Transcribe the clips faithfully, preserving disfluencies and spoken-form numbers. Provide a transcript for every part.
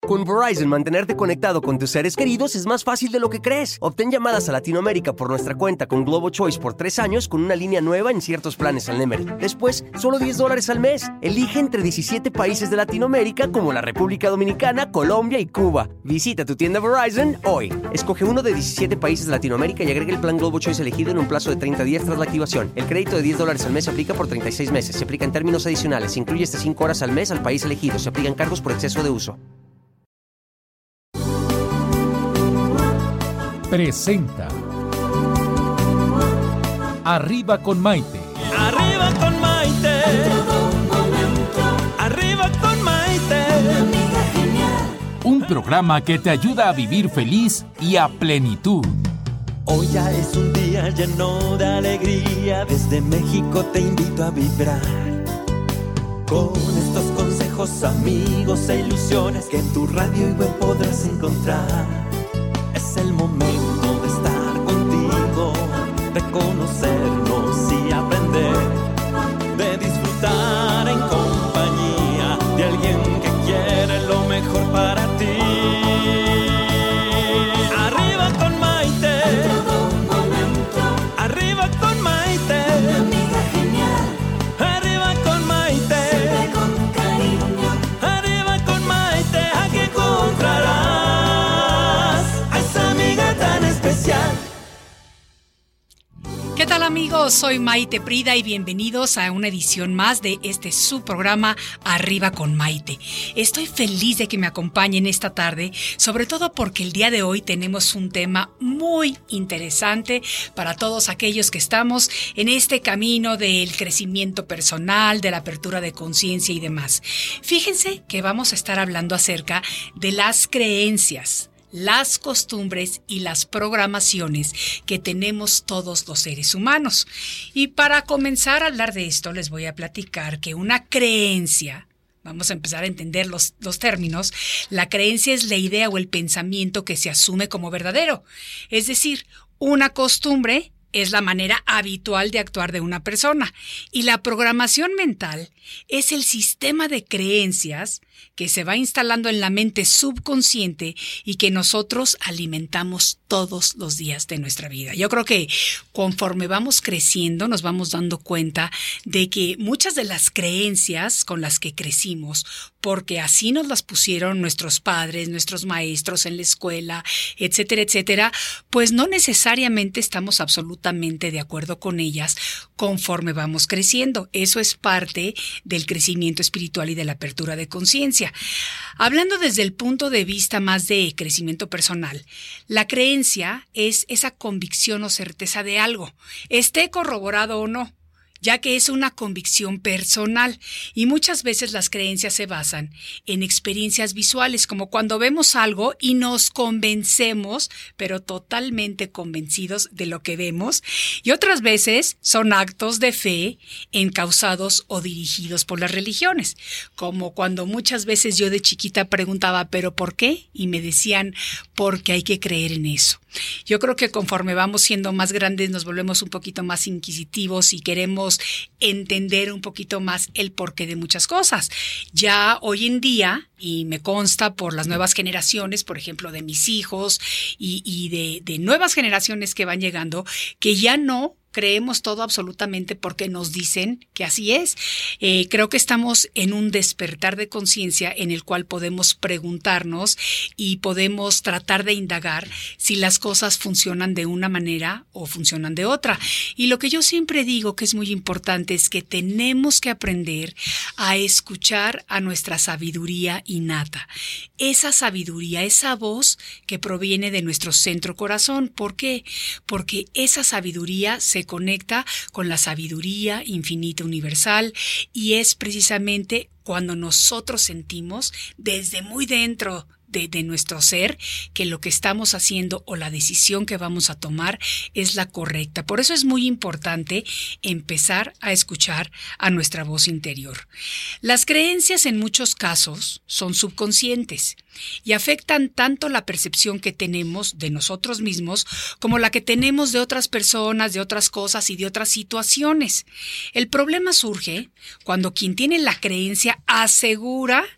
Con Verizon, mantenerte conectado con tus seres queridos es más fácil de lo que crees. Obtén llamadas a Latinoamérica por nuestra cuenta con Globo Choice por tres años con una línea nueva en ciertos planes al Nemery. Después, solo diez dólares al mes. Elige entre diecisiete países de Latinoamérica como la República Dominicana, Colombia y Cuba. Visita tu tienda Verizon hoy. Escoge uno de diecisiete países de Latinoamérica y agrega el plan Globo Choice elegido en un plazo de treinta días tras la activación. El crédito de diez dólares al mes se aplica por treinta y seis meses. Se aplica en términos adicionales. Se incluye hasta cinco horas al mes al país elegido. Se aplican cargos por exceso de uso. Presenta Arriba con Maite. Arriba con Maite. Arriba con Maite. Un programa que te ayuda a vivir feliz y a plenitud. Hoy ya es un día lleno de alegría. Desde México te invito a vibrar con estos consejos, amigos e ilusiones que en tu radio y web podrás encontrar. Es el momento de estar contigo, de conocernos y aprender, de disfrutar en compañía de alguien que quiere lo mejor para ti. Arriba con Maite, arriba con Maite, mi amiga genial. Arriba con Maite, siempre con cariño. Arriba con Maite, aquí encontrarás ¿Qué tal, amigos? Soy Maite Prida y bienvenidos a una edición más de este su programa Arriba con Maite. Estoy feliz de que me acompañen esta tarde, sobre todo porque el día de hoy tenemos un tema muy interesante para todos aquellos que estamos en este camino del crecimiento personal, de la apertura de conciencia y demás. Fíjense que vamos a estar hablando acerca de las creencias, las costumbres y las programaciones que tenemos todos los seres humanos. Y para comenzar a hablar de esto, les voy a platicar que una creencia, vamos a empezar a entender los, los términos, la creencia es la idea o el pensamiento que se asume como verdadero. Es decir, una costumbre es la manera habitual de actuar de una persona. Y la programación mental es el sistema de creencias que se va instalando en la mente subconsciente y que nosotros alimentamos todos los días de nuestra vida. Yo creo que conforme vamos creciendo nos vamos dando cuenta de que muchas de las creencias con las que crecimos, porque así nos las pusieron nuestros padres, nuestros maestros en la escuela, etcétera, etcétera, pues no necesariamente estamos absolutamente de acuerdo con ellas conforme vamos creciendo. Eso es parte del crecimiento espiritual y de la apertura de conciencia. Hablando desde el punto de vista más de crecimiento personal, la creencia es esa convicción o certeza de algo, esté corroborado o no, ya que es una convicción personal y muchas veces las creencias se basan en experiencias visuales, como cuando vemos algo y nos convencemos, pero totalmente convencidos de lo que vemos, y otras veces son actos de fe encausados o dirigidos por las religiones, como cuando muchas veces yo de chiquita preguntaba, ¿pero por qué? Y me decían, porque hay que creer en eso. Yo creo que conforme vamos siendo más grandes nos volvemos un poquito más inquisitivos y queremos entender un poquito más el porqué de muchas cosas. Ya hoy en día, y me consta por las nuevas generaciones, por ejemplo, de mis hijos y, y de, de nuevas generaciones que van llegando, que ya no creemos todo absolutamente porque nos dicen que así es. Eh, creo que estamos en un despertar de conciencia en el cual podemos preguntarnos y podemos tratar de indagar si las cosas funcionan de una manera o funcionan de otra. Y lo que yo siempre digo que es muy importante es que tenemos que aprender a escuchar a nuestra sabiduría innata. Esa sabiduría, esa voz que proviene de nuestro centro corazón. ¿Por qué? Porque esa sabiduría se conecta con la sabiduría infinita universal y es precisamente cuando nosotros sentimos desde muy dentro de, de nuestro ser que lo que estamos haciendo o la decisión que vamos a tomar es la correcta. Por eso es muy importante empezar a escuchar a nuestra voz interior. Las creencias en muchos casos son subconscientes y afectan tanto la percepción que tenemos de nosotros mismos como la que tenemos de otras personas, de otras cosas y de otras situaciones. El problema surge cuando quien tiene la creencia asegura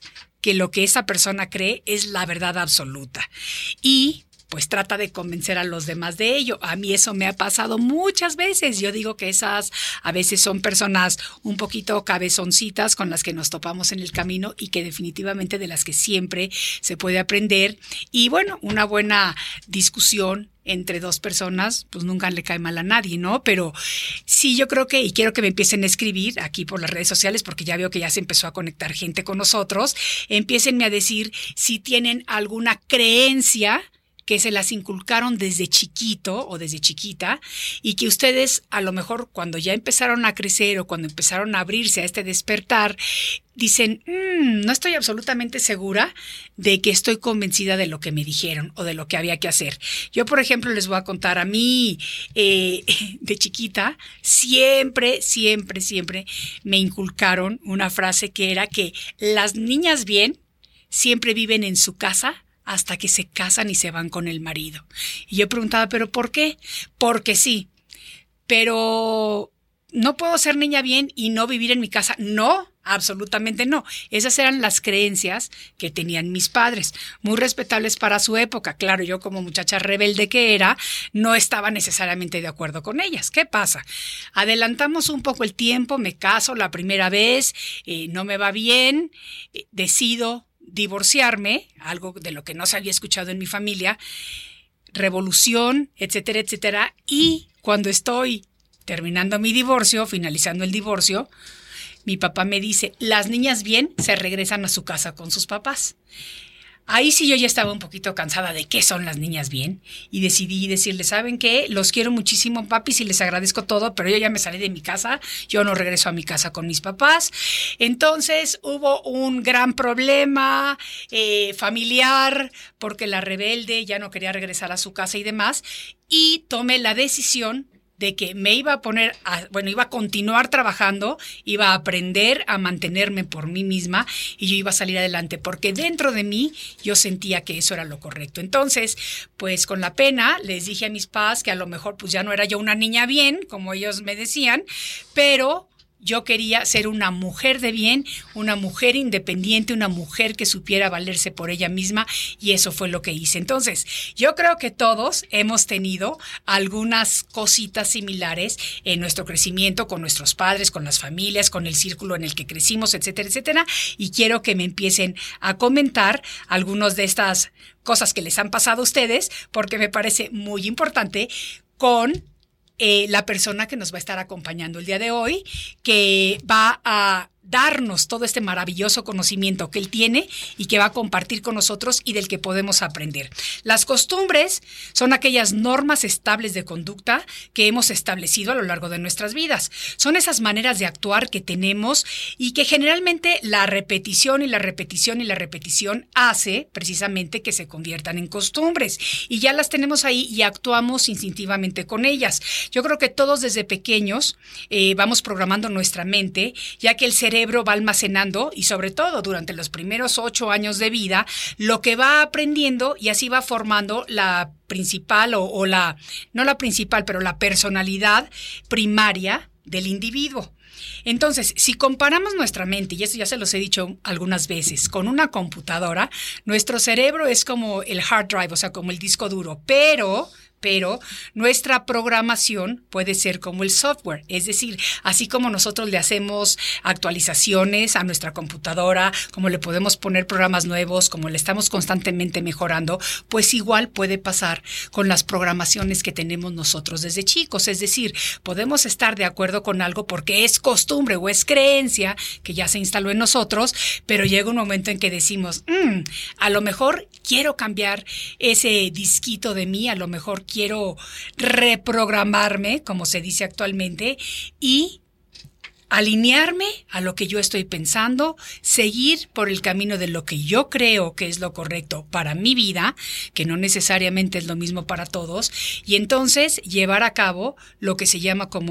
que lo que esa persona cree es la verdad absoluta. Y pues trata de convencer a los demás de ello. A mí eso me ha pasado muchas veces. Yo digo que esas a veces son personas un poquito cabezoncitas con las que nos topamos en el camino y que definitivamente de las que siempre se puede aprender. Y bueno, una buena discusión entre dos personas, pues nunca le cae mal a nadie, ¿no? Pero sí, yo creo que, y quiero que me empiecen a escribir aquí por las redes sociales, porque ya veo que ya se empezó a conectar gente con nosotros, empiécenme a decir si tienen alguna creencia que se las inculcaron desde chiquito o desde chiquita y que ustedes a lo mejor cuando ya empezaron a crecer o cuando empezaron a abrirse a este despertar, dicen, mmm, no estoy absolutamente segura de que estoy convencida de lo que me dijeron o de lo que había que hacer. Yo, por ejemplo, les voy a contar a mí, eh, de chiquita, siempre, siempre, siempre me inculcaron una frase que era que las niñas bien siempre viven en su casa hasta que se casan y se van con el marido. Y yo preguntaba, ¿pero por qué? Porque sí, pero no puedo ser niña bien y no vivir en mi casa. No, absolutamente no. Esas eran las creencias que tenían mis padres, muy respetables para su época. Claro, yo como muchacha rebelde que era, no estaba necesariamente de acuerdo con ellas. ¿Qué pasa? Adelantamos un poco el tiempo, me caso la primera vez, eh, no me va bien, eh, decido divorciarme, algo de lo que no se había escuchado en mi familia, revolución, etcétera, etcétera. Y cuando estoy terminando mi divorcio, finalizando el divorcio, mi papá me dice, las niñas bien se regresan a su casa con sus papás. Ahí sí yo ya estaba un poquito cansada de qué son las niñas bien y decidí decirles, ¿saben qué? Los quiero muchísimo, papis, y les agradezco todo, pero yo ya me salí de mi casa, yo no regreso a mi casa con mis papás. Entonces hubo un gran problema eh, familiar porque la rebelde ya no quería regresar a su casa y demás, y tomé la decisión de que me iba a poner, a, bueno, iba a continuar trabajando, iba a aprender a mantenerme por mí misma y yo iba a salir adelante porque dentro de mí yo sentía que eso era lo correcto. Entonces, pues con la pena les dije a mis padres que a lo mejor pues ya no era yo una niña bien, como ellos me decían, pero yo quería ser una mujer de bien, una mujer independiente, una mujer que supiera valerse por ella misma, y eso fue lo que hice. Entonces, yo creo que todos hemos tenido algunas cositas similares en nuestro crecimiento con nuestros padres, con las familias, con el círculo en el que crecimos, etcétera, etcétera, y quiero que me empiecen a comentar algunas de estas cosas que les han pasado a ustedes, porque me parece muy importante con Eh, la persona que nos va a estar acompañando el día de hoy, que va a darnos todo este maravilloso conocimiento que él tiene y que va a compartir con nosotros y del que podemos aprender. Las costumbres son aquellas normas estables de conducta que hemos establecido a lo largo de nuestras vidas. Son esas maneras de actuar que tenemos y que generalmente la repetición y la repetición y la repetición hace precisamente que se conviertan en costumbres y ya las tenemos ahí y actuamos instintivamente con ellas. Yo creo que todos desde pequeños eh, vamos programando nuestra mente, ya que el cerebro cerebro va almacenando y sobre todo durante los primeros ocho años de vida lo que va aprendiendo y así va formando la principal o, o la, no la principal, pero la personalidad primaria del individuo. Entonces, si comparamos nuestra mente, y esto ya se los he dicho algunas veces, con una computadora, nuestro cerebro es como el hard drive, o sea, como el disco duro, pero... pero nuestra programación puede ser como el software, es decir, así como nosotros le hacemos actualizaciones a nuestra computadora, como le podemos poner programas nuevos, como le estamos constantemente mejorando, pues igual puede pasar con las programaciones que tenemos nosotros desde chicos, es decir, podemos estar de acuerdo con algo porque es costumbre o es creencia que ya se instaló en nosotros, pero llega un momento en que decimos, mmm, a lo mejor quiero cambiar ese disquito de mí, a lo mejor quiero reprogramarme, como se dice actualmente, y alinearme a lo que yo estoy pensando, seguir por el camino de lo que yo creo que es lo correcto para mi vida, que no necesariamente es lo mismo para todos, y entonces llevar a cabo lo que se llama como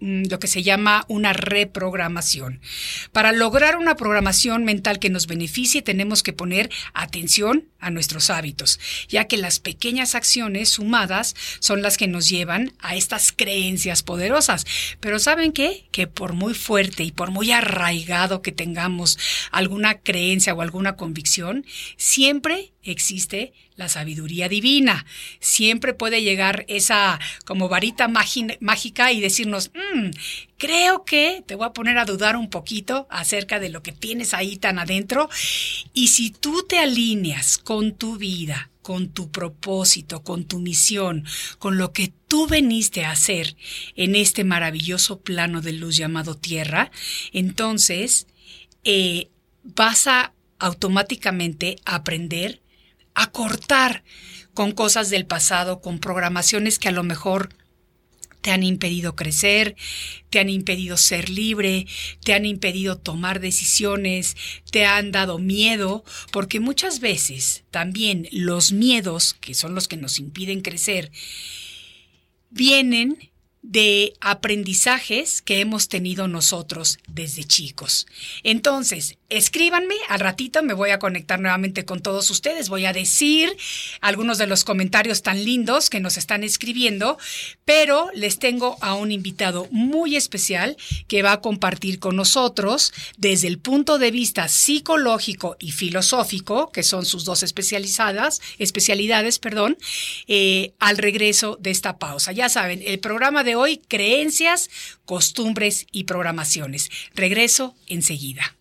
lo que se llama una reprogramación. Para lograr una programación mental que nos beneficie, tenemos que poner atención a nuestros hábitos, ya que las pequeñas acciones sumadas son las que nos llevan a estas creencias poderosas. Pero ¿saben qué? Que por muy fuerte y por muy arraigado que tengamos alguna creencia o alguna convicción, siempre existe la sabiduría divina. Siempre puede llegar esa como varita mágica y decirnos, mmm, creo que te voy a poner a dudar un poquito acerca de lo que tienes ahí tan adentro. Y si tú te alineas con tu vida, con tu propósito, con tu misión, con lo que tú veniste a hacer en este maravilloso plano de luz llamado Tierra, entonces eh, vas a automáticamente aprender a cortar con cosas del pasado, con programaciones que a lo mejor te han impedido crecer, te han impedido ser libre, te han impedido tomar decisiones, te han dado miedo, porque muchas veces también los miedos, que son los que nos impiden crecer, vienen de aprendizajes que hemos tenido nosotros desde chicos. Entonces, escríbanme, al ratito me voy a conectar nuevamente con todos ustedes, voy a decir algunos de los comentarios tan lindos que nos están escribiendo, pero les tengo a un invitado muy especial que va a compartir con nosotros desde el punto de vista psicológico y filosófico, que son sus dos especializadas, especialidades, perdón, eh, al regreso de esta pausa. Ya saben, el programa de hoy, creencias, costumbres y programaciones. Regreso enseguida.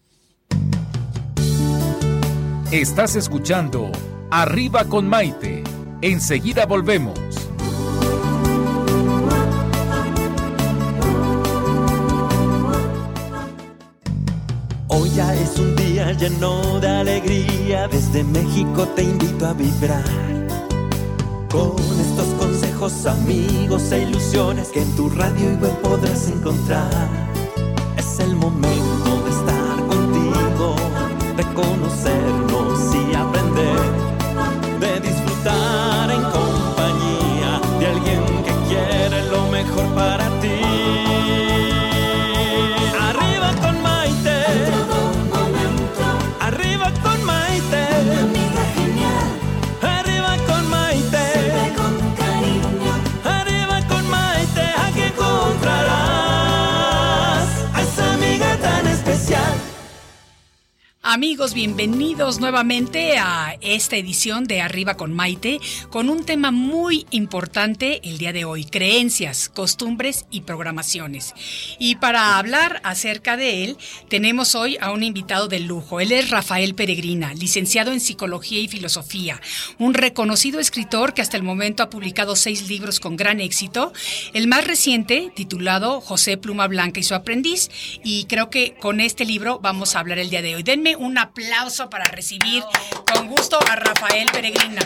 Estás escuchando Arriba con Maite. Enseguida volvemos. Hoy ya es un día lleno de alegría. Desde México te invito a vibrar con estos consejos, amigos e ilusiones que en tu radio y web podrás encontrar. Es el momento de estar contigo, de conocernos y aprender, de disfrutar en compañía de alguien que quiere lo mejor para ti. Arriba con Maite, arriba con Maite, una amiga genial. Arriba con Maite, siempre con cariño. Arriba con Maite, aquí encontrarás a esa amiga tan especial. Amigos, bienvenidos nuevamente a esta edición de Arriba con Maite, con un tema muy importante el día de hoy: creencias, costumbres y programaciones. Y para hablar acerca de él, tenemos hoy a un invitado de lujo. Él es Rafael Peregrina, licenciado en Psicología y Filosofía, un reconocido escritor que hasta el momento ha publicado seis libros con gran éxito. El más reciente, titulado José Pluma Blanca y su aprendiz, y creo que con este libro vamos a hablar el día de hoy. Denme un aplauso para recibir con gusto a Rafael Peregrina.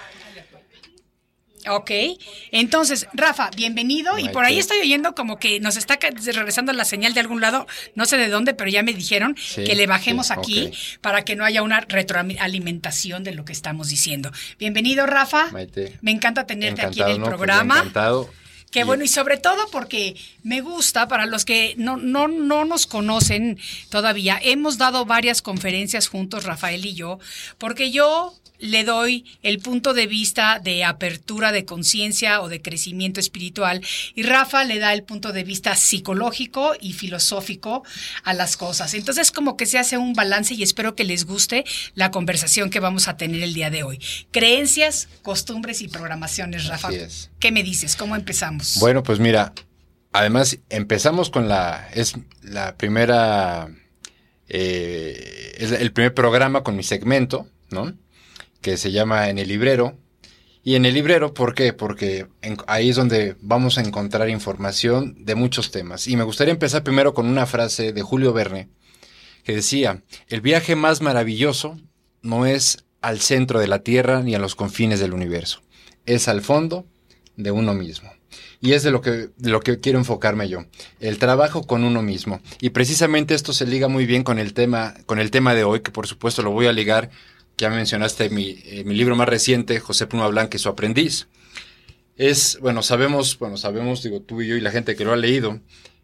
Ok, entonces, Rafa, bienvenido. Y por ahí estoy oyendo como que nos está regresando la señal de algún lado, no sé de dónde, pero ya me dijeron sí, que le bajemos sí, aquí okay, para que no haya una retroalimentación de lo que estamos diciendo. Bienvenido, Rafa. Maite. Me encanta tenerte encantado, aquí en el no, programa. Pues encantado. Qué bueno, y sobre todo porque me gusta, para los que no, no, no nos conocen todavía, hemos dado varias conferencias juntos, Rafael y yo, porque yo le doy el punto de vista de apertura de conciencia o de crecimiento espiritual, y Rafa le da el punto de vista psicológico y filosófico a las cosas. Entonces, como que se hace un balance, y espero que les guste la conversación que vamos a tener el día de hoy. Creencias, costumbres y programaciones, Rafa. Así es. ¿Qué me dices? ¿Cómo empezamos? Bueno, pues mira, además empezamos con la, es la primera, eh, es el primer programa con mi segmento, ¿no?, que se llama En el Librero. Y en el librero, ¿por qué? Porque en, ahí es donde vamos a encontrar información de muchos temas. Y me gustaría empezar primero con una frase de Julio Verne, que decía: el viaje más maravilloso no es al centro de la Tierra ni a los confines del universo, es al fondo de uno mismo. Y es de lo que, de lo que quiero enfocarme yo, el trabajo con uno mismo. Y precisamente esto se liga muy bien con el tema, con el tema de hoy, que por supuesto lo voy a ligar. Ya mencionaste mi, eh, mi libro más reciente, José Pluma Blanca y su aprendiz. Es, bueno, sabemos, bueno, sabemos, digo, tú y yo y la gente que lo ha leído,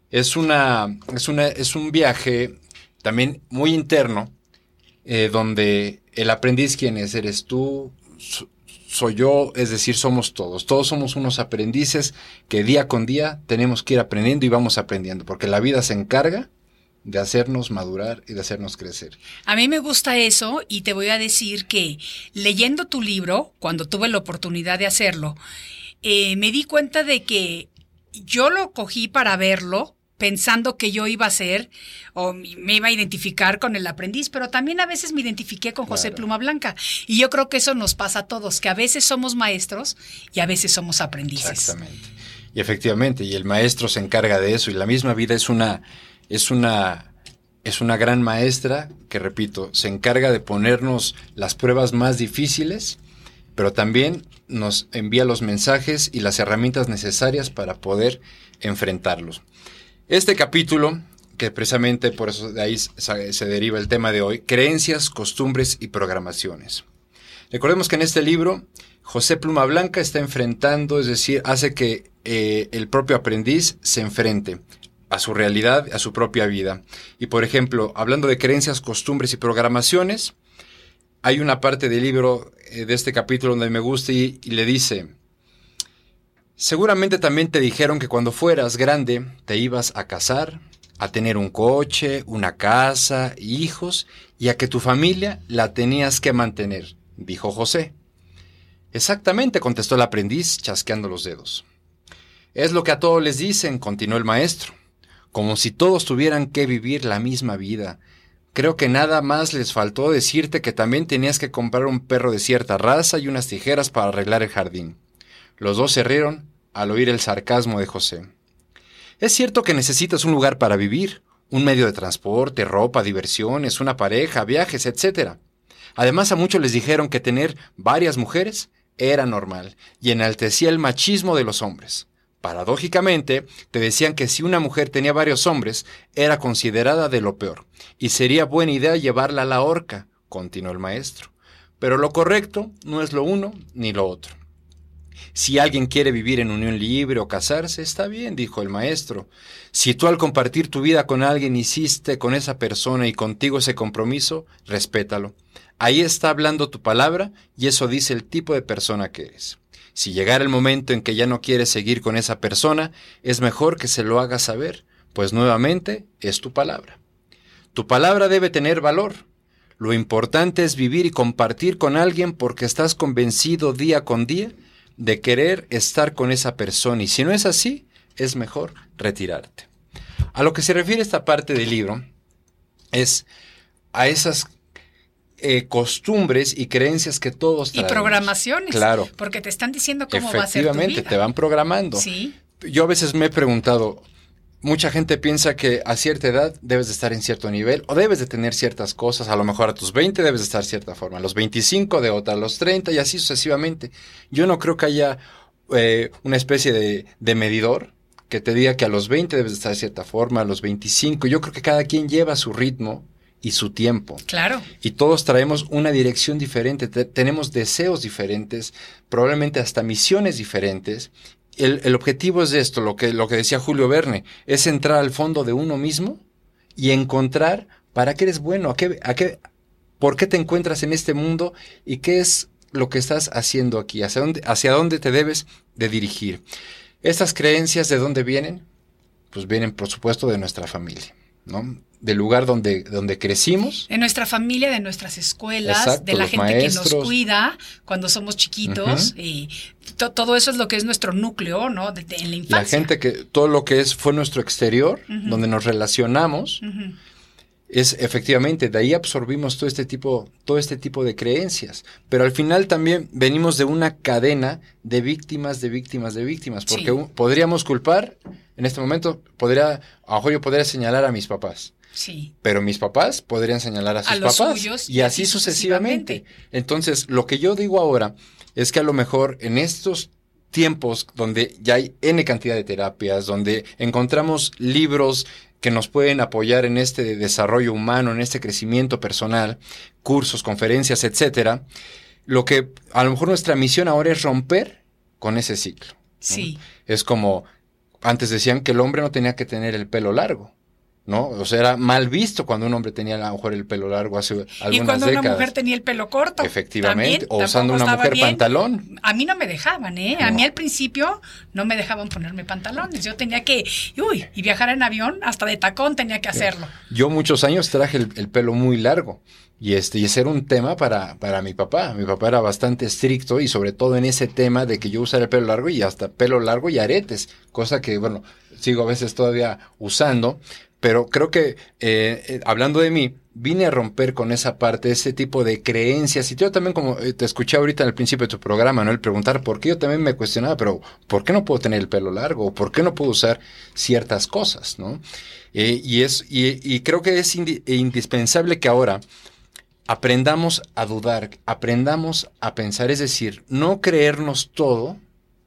Es, una, es, una, es un viaje también muy interno, eh, donde el aprendiz, ¿quién es? Eres tú, so, soy yo, es decir, somos todos. Todos somos unos aprendices que día con día tenemos que ir aprendiendo y vamos aprendiendo, porque la vida se encarga de hacernos madurar y de hacernos crecer. A mí me gusta eso y te voy a decir que leyendo tu libro, cuando tuve la oportunidad de hacerlo, eh, me di cuenta de que yo lo cogí para verlo, pensando que yo iba a ser o me iba a identificar con el aprendiz, pero también a veces me identifiqué con José Claro. Pluma Blanca. Y yo creo que eso nos pasa a todos, que a veces somos maestros y a veces somos aprendices. Exactamente. Y efectivamente, y el maestro se encarga de eso, y la misma vida es una, es una, es una gran maestra que, repito, se encarga de ponernos las pruebas más difíciles, pero también nos envía los mensajes y las herramientas necesarias para poder enfrentarlos. Este capítulo, que precisamente por eso de ahí se, se deriva el tema de hoy, creencias, costumbres y programaciones. Recordemos que en este libro, José Pluma Blanca está enfrentando, es decir, hace que eh, el propio aprendiz se enfrente a su realidad, a su propia vida. Y por ejemplo, hablando de creencias, costumbres y programaciones, hay una parte del libro, eh, de este capítulo donde me gusta y, y le dice: seguramente también te dijeron que cuando fueras grande te ibas a casar, a tener un coche, una casa, hijos, y a que tu familia la tenías que mantener, dijo José. Exactamente, contestó el aprendiz, chasqueando los dedos. Es lo que a todos les dicen, continuó el maestro, como si todos tuvieran que vivir la misma vida. Creo que nada más les faltó decirte que también tenías que comprar un perro de cierta raza y unas tijeras para arreglar el jardín. Los dos se rieron al oír el sarcasmo de José. Es cierto que necesitas un lugar para vivir, un medio de transporte, ropa, diversiones, una pareja, viajes, etcétera. Además, a muchos les dijeron que tener varias mujeres era normal y enaltecía el machismo de los hombres. Paradójicamente, te decían que si una mujer tenía varios hombres, era considerada de lo peor, y sería buena idea llevarla a la horca, continuó el maestro. Pero lo correcto no es lo uno ni lo otro. Si alguien quiere vivir en unión libre o casarse, está bien, dijo el maestro. Si tú al compartir tu vida con alguien hiciste con esa persona y contigo ese compromiso, respétalo. Ahí está hablando tu palabra y eso dice el tipo de persona que eres. Si llegara el momento en que ya no quieres seguir con esa persona, es mejor que se lo hagas saber, pues nuevamente es tu palabra. Tu palabra debe tener valor. Lo importante es vivir y compartir con alguien porque estás convencido día con día de querer estar con esa persona, y si no es así, es mejor retirarte. A lo que se refiere esta parte del libro es a esas eh, costumbres y creencias que todos traemos. Y programaciones. Claro. Porque te están diciendo cómo va a ser tu vida. Efectivamente, te van programando. Sí. Yo a veces me he preguntado, mucha gente piensa que a cierta edad debes de estar en cierto nivel o debes de tener ciertas cosas. A lo mejor a tus veinte debes de estar de cierta forma, a los veinticinco de otra, a los treinta y así sucesivamente. Yo no creo que haya eh, una especie de, de medidor que te diga que a los veinte debes de estar de cierta forma, a los veinticinco. Yo creo que cada quien lleva su ritmo y su tiempo. Claro. Y todos traemos una dirección diferente, te, tenemos deseos diferentes, probablemente hasta misiones diferentes. El, el objetivo es esto, lo que, lo que decía Julio Verne, es entrar al fondo de uno mismo y encontrar para qué eres bueno, a qué, a qué, por qué te encuentras en este mundo y qué es lo que estás haciendo aquí, hacia dónde, hacia dónde te debes de dirigir. Estas creencias, ¿de dónde vienen? Pues vienen, por supuesto, de nuestra familia, ¿no? Del lugar donde, donde crecimos. De nuestra familia, de nuestras escuelas, Exacto, de la los gente maestros. que nos cuida cuando somos chiquitos. Uh-huh. Y to, todo eso es lo que es nuestro núcleo, ¿no? De, de, en la infancia. La gente que, todo lo que es, fue nuestro exterior, uh-huh. donde nos relacionamos, uh-huh. es efectivamente, de ahí absorbimos todo este tipo, todo este tipo de creencias. Pero al final también venimos de una cadena de víctimas, de víctimas, de víctimas. Porque sí. podríamos culpar, en este momento, podría, a lo mejor yo podría señalar a mis papás. Sí. Pero mis papás podrían señalar a sus a los papás suyos, y así sucesivamente. sucesivamente. Entonces, lo que yo digo ahora es que a lo mejor en estos tiempos donde ya hay N cantidad de terapias, donde encontramos libros que nos pueden apoyar en este desarrollo humano, en este crecimiento personal, cursos, conferencias, etcétera, lo que a lo mejor nuestra misión ahora es romper con ese ciclo. Sí. ¿no? Es como antes decían que el hombre no tenía que tener el pelo largo, ¿no? O sea, era mal visto cuando un hombre tenía a lo mejor el pelo largo hace algunas décadas. Y cuando décadas. Una mujer tenía el pelo corto. Efectivamente, también, o usando una mujer bien. pantalón. A mí no me dejaban, ¿eh? No. A mí al principio no me dejaban ponerme pantalones. Yo tenía que, uy, y viajar en avión, hasta de tacón tenía que hacerlo. Yo muchos años traje el, el pelo muy largo. Y este, y ese era un tema para, para mi papá. Mi papá era bastante estricto y sobre todo en ese tema de que yo usara el pelo largo y hasta pelo largo y aretes, cosa que, bueno, sigo a veces todavía usando, pero creo que, eh, eh, hablando de mí, vine a romper con esa parte, ese tipo de creencias. Y yo también, como te escuché ahorita al principio de tu programa, ¿no? El preguntar por qué, yo también me cuestionaba, pero ¿por qué no puedo tener el pelo largo? ¿Por qué no puedo usar ciertas cosas, no? Eh, y, es, y, y creo que es indi- indispensable que ahora aprendamos a dudar, aprendamos a pensar, es decir, no creernos todo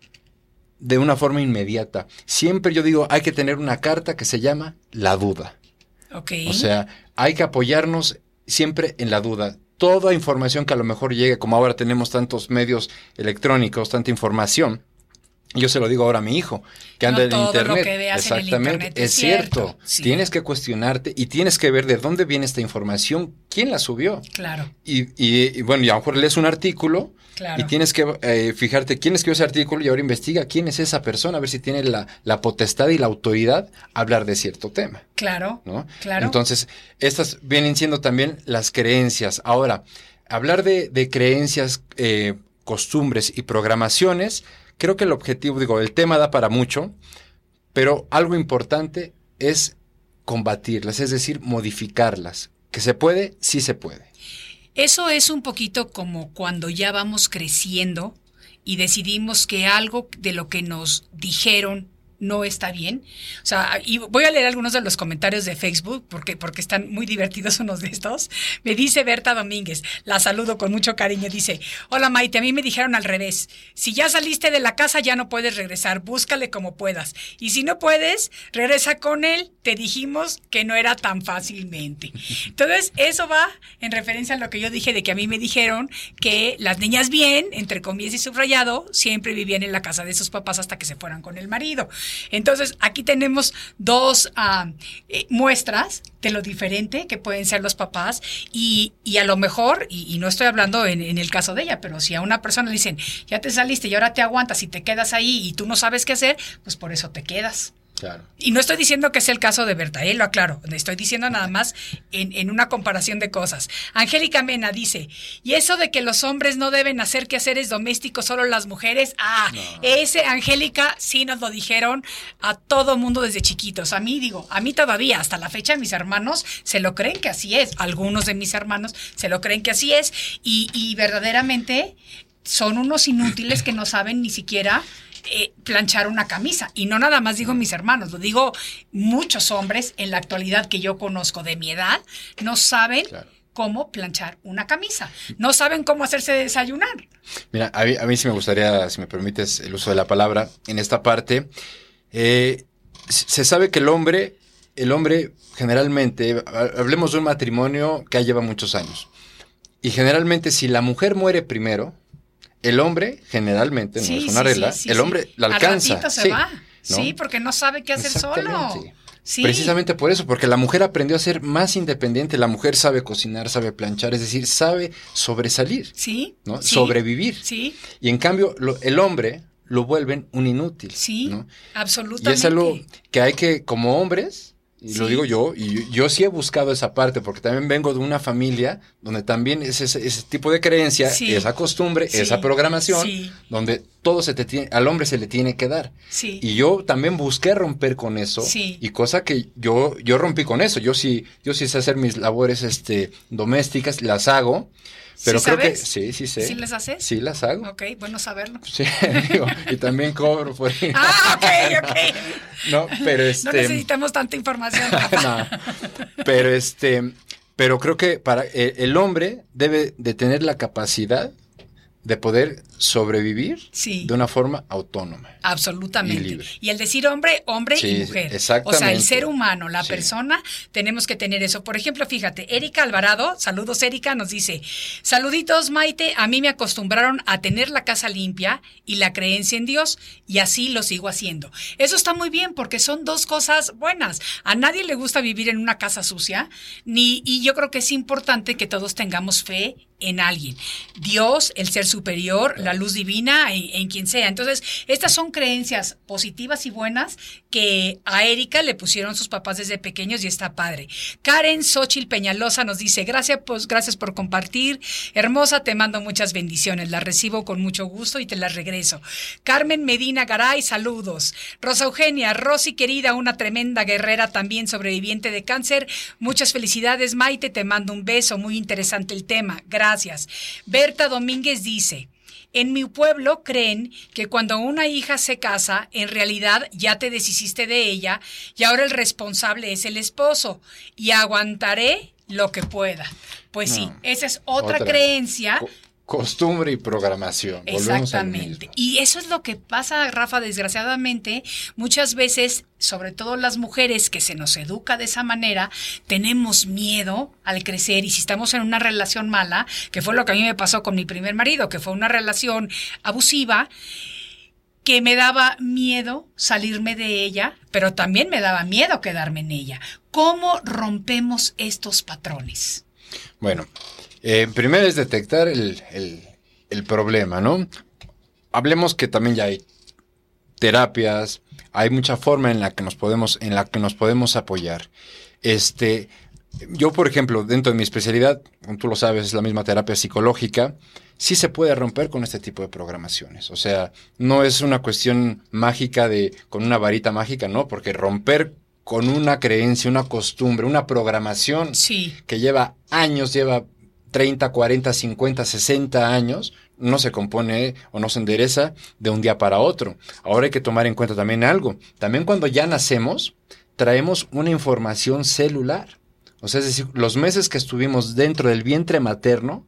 de una forma inmediata. Siempre yo digo, hay que tener una carta que se llama la duda. Okay. O sea, hay que apoyarnos siempre en la duda. Toda información que a lo mejor llegue, como ahora tenemos tantos medios electrónicos, tanta información, yo se lo digo ahora a mi hijo, que anda no en todo internet. Lo que veas Exactamente, en el internet es, es cierto. cierto. Sí. Tienes que cuestionarte y tienes que ver de dónde viene esta información, quién la subió. Claro. Y, y, y bueno, y a lo mejor lees un artículo, claro, y tienes que eh, fijarte quién escribió ese artículo y ahora investiga quién es esa persona, a ver si tiene la, la potestad y la autoridad a hablar de cierto tema. Claro, ¿no? claro. Entonces, estas vienen siendo también las creencias. Ahora, hablar de, de creencias, eh, costumbres y programaciones, creo que el objetivo, digo, el tema da para mucho, pero algo importante es combatirlas, es decir, modificarlas. ¿Que se puede? Sí se puede. Eso es un poquito como cuando ya vamos creciendo y decidimos que algo de lo que nos dijeron no está bien. O sea, y voy a leer algunos de los comentarios de Facebook porque, porque están muy divertidos unos de estos. Me dice Berta Domínguez, la saludo con mucho cariño, dice: hola Maite, a mí me dijeron al revés. Si ya saliste de la casa ya no puedes regresar, búscale como puedas. Y si no puedes, regresa con él. Te dijimos que no era tan fácilmente. Entonces, eso va en referencia a lo que yo dije de que a mí me dijeron que las niñas bien, entre comillas y subrayado, siempre vivían en la casa de sus papás hasta que se fueran con el marido. Entonces, aquí tenemos dos uh, eh, muestras de lo diferente que pueden ser los papás y, y a lo mejor, y, y no estoy hablando en, en el caso de ella, pero si a una persona le dicen, ya te saliste y ahora te aguantas y te quedas ahí y tú no sabes qué hacer, pues por eso te quedas. Claro. Y no estoy diciendo que sea el caso de Berta, ¿eh? Lo aclaro. Estoy diciendo nada más en, en una comparación de cosas. Angélica Mena dice, ¿y eso de que los hombres no deben hacer quehaceres domésticos, solo las mujeres? Ah, no. Ese, Angélica, sí nos lo dijeron a todo mundo desde chiquitos. A mí, digo, a mí todavía, hasta la fecha, mis hermanos se lo creen que así es. Algunos de mis hermanos se lo creen que así es. Y, y verdaderamente son unos inútiles que no saben ni siquiera Eh, planchar una camisa. Y no nada más digo mis hermanos, lo digo muchos hombres en la actualidad que yo conozco de mi edad, no saben claro. cómo planchar una camisa, no saben cómo hacerse desayunar. Mira, a mí, a mí sí me gustaría, si me permites el uso de la palabra en esta parte, eh, se sabe que el hombre, el hombre generalmente, hablemos de un matrimonio que ya lleva muchos años, y generalmente si la mujer muere primero, el hombre, generalmente, sí, no es una sí, regla, sí, sí, el hombre sí. la alcanza. Al ratito se sí, va. ¿no? Sí, porque no sabe qué hacer solo. Sí. Precisamente por eso, porque la mujer aprendió a ser más independiente, la mujer sabe cocinar, sabe planchar, es decir, sabe sobresalir, sí, ¿no? Sí, sobrevivir. Sí. Y en cambio, lo, el hombre lo vuelven un inútil. Sí, ¿no? absolutamente. Y es algo que hay que, como hombres, y sí. lo digo yo, y yo, yo sí he buscado esa parte, porque también vengo de una familia donde también es ese, ese tipo de creencia, sí. esa costumbre, sí. esa programación, sí. donde todo se te tiene, al hombre se le tiene que dar. Sí. Y yo también busqué romper con eso, sí. y cosa que yo, yo rompí con eso. Yo sí, yo sí sé hacer mis labores este, domésticas, las hago. Pero ¿Sí creo sabes? que sí, sí sé. ¿Sí las haces? Sí las hago. Ok, bueno saberlo. Sí, digo, y también cobro por ahí. Ah, ok, ok. No, pero este. No necesitamos tanta información. No, pero este, pero creo que para eh, el hombre debe de tener la capacidad de poder sobrevivir sí. de una forma autónoma. Absolutamente. Y libre. Y el decir hombre, hombre sí, y mujer. Exactamente. O sea, el ser humano, la sí. persona, tenemos que tener eso. Por ejemplo, fíjate, Erika Alvarado, saludos Erika, nos dice, saluditos Maite, a mí me acostumbraron a tener la casa limpia y la creencia en Dios, y así lo sigo haciendo. Eso está muy bien porque son dos cosas buenas. A nadie le gusta vivir en una casa sucia, ni, y yo creo que es importante que todos tengamos fe en alguien. Dios, el ser superior, la luz divina, en, en quien sea. Entonces, estas son creencias positivas y buenas que a Erika le pusieron sus papás desde pequeños y está padre. Karen Xochitl Peñalosa nos dice, gracias, pues, gracias por compartir. Hermosa, te mando muchas bendiciones. Las recibo con mucho gusto y te las regreso. Carmen Medina Garay, saludos. Rosa Eugenia, Rosy querida, una tremenda guerrera, también sobreviviente de cáncer. Muchas felicidades, Maite, te mando un beso. Muy interesante el tema. Gracias. Gracias. Berta Domínguez dice, en mi pueblo creen que cuando una hija se casa, en realidad ya te deshiciste de ella y ahora el responsable es el esposo y aguantaré lo que pueda. Pues no, sí, esa es otra, otra. creencia. Co- Costumbre y programación. Exactamente. Y eso es lo que pasa, Rafa, desgraciadamente, muchas veces, sobre todo las mujeres que se nos educa de esa manera, tenemos miedo al crecer y si estamos en una relación mala, que fue lo que a mí me pasó con mi primer marido, que fue una relación abusiva, que me daba miedo salirme de ella, pero también me daba miedo quedarme en ella. ¿Cómo rompemos estos patrones? Bueno, Eh, primero es detectar el, el, el problema, ¿no? Hablemos que también ya hay terapias, hay mucha forma en la que nos podemos, en la que nos podemos apoyar. Este, yo, por ejemplo, dentro de mi especialidad, como tú lo sabes, es la misma terapia psicológica, sí se puede romper con este tipo de programaciones. O sea, no es una cuestión mágica de, con una varita mágica, ¿no? Porque romper con una creencia, una costumbre, una programación sí. que lleva años, lleva treinta, cuarenta, cincuenta, sesenta años, no se compone o no se endereza de un día para otro. Ahora hay que tomar en cuenta también algo. También cuando ya nacemos, traemos una información celular. O sea, es decir, los meses que estuvimos dentro del vientre materno,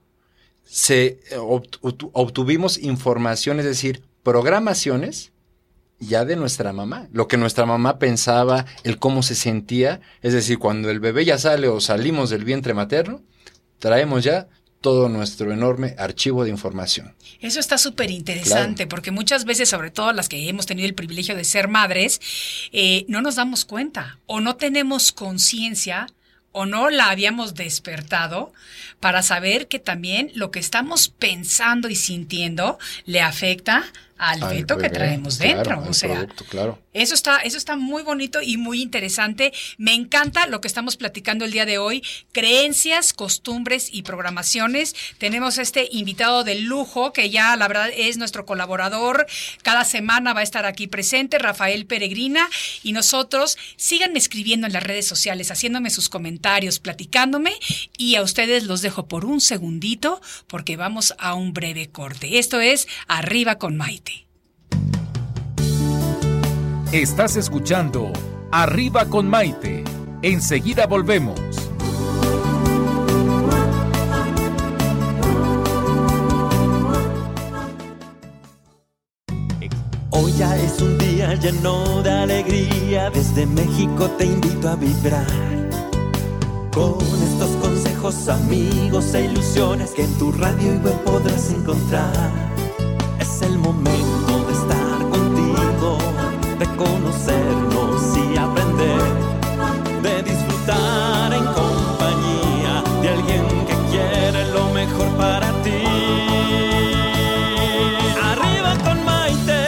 se obtuvimos información, es decir, programaciones ya de nuestra mamá. Lo que nuestra mamá pensaba, el cómo se sentía. Es decir, cuando el bebé ya sale o salimos del vientre materno, traemos ya todo nuestro enorme archivo de información. Eso está súper interesante, claro. Porque muchas veces, sobre todo las que hemos tenido el privilegio de ser madres, eh, no nos damos cuenta o no tenemos conciencia o no la habíamos despertado para saber que también lo que estamos pensando y sintiendo le afecta al, al feto bebé, que traemos dentro. Claro, o sea, producto, claro. Eso está, eso está muy bonito y muy interesante. Me encanta lo que estamos platicando el día de hoy. Creencias, costumbres y programaciones. Tenemos este invitado de lujo que ya la verdad es nuestro colaborador. Cada semana va a estar aquí presente, Rafael Peregrina. Y nosotros, síganme escribiendo en las redes sociales, haciéndome sus comentarios, platicándome. Y a ustedes los dejo por un segundito porque vamos a un breve corte. Esto es Arriba con Maite. Estás escuchando Arriba con Maite. Enseguida volvemos. Hoy ya es un día lleno de alegría. Desde México te invito a vibrar con estos consejos, amigos e ilusiones que en tu radio y web podrás encontrar. Es el momento de estar contigo, de conocernos y aprender, de disfrutar en compañía de alguien que quiere lo mejor para ti. Arriba con Maite,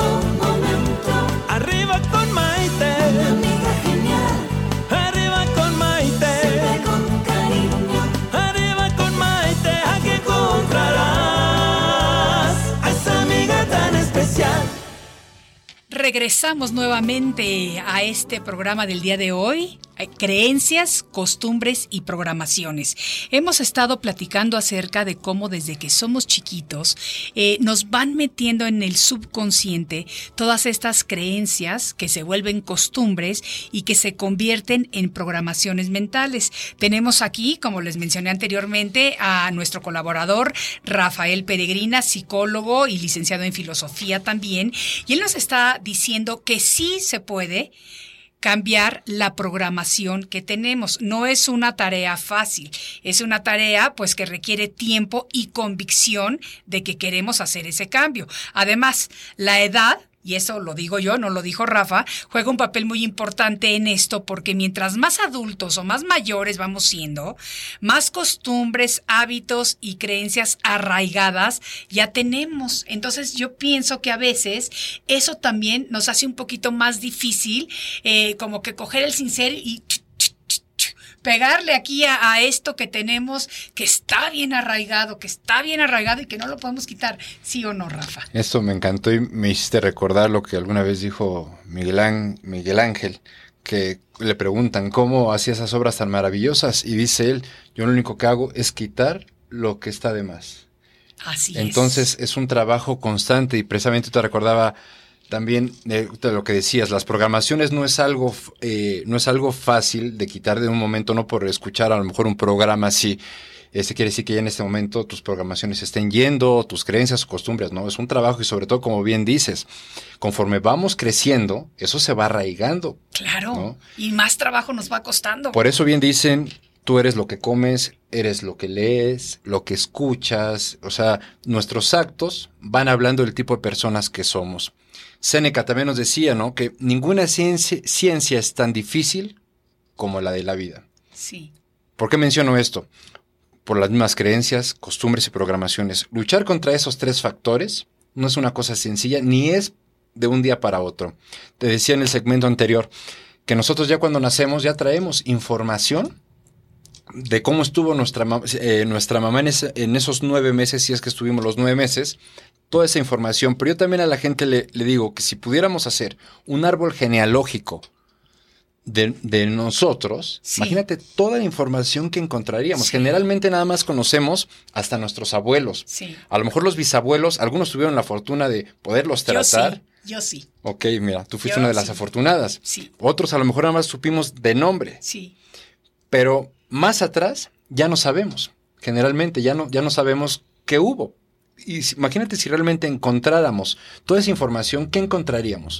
arriba con Maite, una amiga genial. Arriba con Maite, siempre con cariño. Arriba con Maite, aquí encontrarás a esa amiga tan especial. Regresamos nuevamente a este programa del día de hoy. creencias, costumbres y programaciones. Hemos estado platicando acerca de cómo desde que somos chiquitos eh, nos van metiendo en el subconsciente todas estas creencias que se vuelven costumbres y que se convierten en programaciones mentales. Tenemos aquí, como les mencioné anteriormente, a nuestro colaborador Rafael Peregrina, psicólogo y licenciado en filosofía también, y él nos está diciendo que sí se puede cambiar la programación que tenemos. No es una tarea fácil, es una tarea pues que requiere tiempo y convicción de que queremos hacer ese cambio. Además, la edad, y eso lo digo yo, no lo dijo Rafa, juega un papel muy importante en esto, porque mientras más adultos o más mayores vamos siendo, más costumbres, hábitos y creencias arraigadas ya tenemos. Entonces yo pienso que a veces eso también nos hace un poquito más difícil, eh, como que coger el cincel y pegarle aquí a, a esto que tenemos, que está bien arraigado, que está bien arraigado y que no lo podemos quitar. ¿Sí o no, Rafa? Esto me encantó y me hiciste recordar lo que alguna vez dijo Miguel, Ángel, Miguel Ángel, que le preguntan cómo hacía esas obras tan maravillosas y dice él, yo lo único que hago es quitar lo que está de más. Así es. Entonces es un trabajo constante y precisamente te recordaba también eh, de lo que decías, las programaciones no es algo eh, no es algo fácil de quitar de un momento, no por escuchar a lo mejor un programa así. Este quiere decir que ya en este momento tus programaciones estén yendo, tus creencias, costumbres, ¿no? Es un trabajo y sobre todo, como bien dices, conforme vamos creciendo, eso se va arraigando. Claro, ¿no? Y más trabajo nos va costando. Por eso bien dicen, tú eres lo que comes, eres lo que lees, lo que escuchas, o sea, nuestros actos van hablando del tipo de personas que somos. Séneca también nos decía, ¿no?, que ninguna ciencia, ciencia es tan difícil como la de la vida. Sí. ¿Por qué menciono esto? Por las mismas creencias, costumbres y programaciones. Luchar contra esos tres factores no es una cosa sencilla, ni es de un día para otro. Te decía en el segmento anterior que nosotros ya cuando nacemos ya traemos información de cómo estuvo nuestra, eh, nuestra mamá en, ese, en esos nueve meses, si es que estuvimos los nueve meses, toda esa información. Pero yo también a la gente le, le digo que si pudiéramos hacer un árbol genealógico de, de nosotros, sí. Imagínate toda la información que encontraríamos. Sí. Generalmente nada más conocemos hasta nuestros abuelos. Sí. A lo mejor los bisabuelos, algunos tuvieron la fortuna de poderlos tratar. Yo sí. Yo sí. Ok, mira, tú fuiste yo una de las sí. afortunadas. Sí. Otros a lo mejor nada más supimos de nombre. Sí. Pero más atrás ya no sabemos. Generalmente ya no, ya no sabemos qué hubo. Y si, imagínate si realmente encontráramos toda esa información, ¿qué encontraríamos?